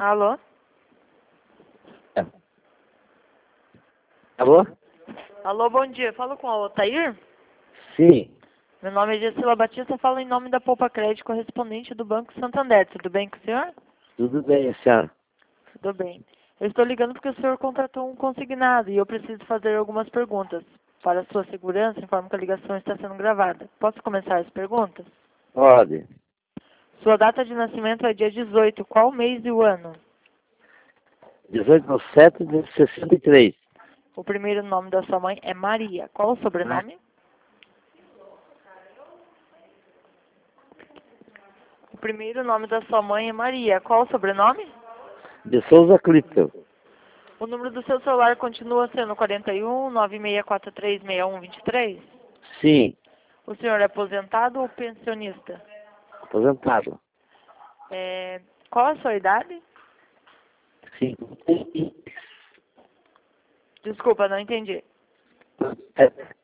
Alô? Alô? Alô, bom dia. Falo com a Otair? Sim, Meu nome é Gessila Batista, falo em nome da Poupa Crédito correspondente do Banco Santander. Tudo bem com o senhor? tudo bem, senhora. Tudo bem. Eu estou ligando porque o senhor contratou um consignado e eu preciso fazer algumas perguntas. Para a sua segurança, informo que a ligação está sendo gravada. Posso começar as perguntas? Pode. Sua data de nascimento é dia 18. Qual mês e o ano? 18/7/63. O primeiro nome da sua mãe é Maria. Qual o sobrenome? O primeiro nome da sua mãe é Maria. Qual o sobrenome? De Souza Clipton. O número do seu celular continua sendo 41 9643 6123? Sim, O senhor é aposentado ou pensionista? aposentado. Qual a sua idade? Sim. Desculpa, não entendi.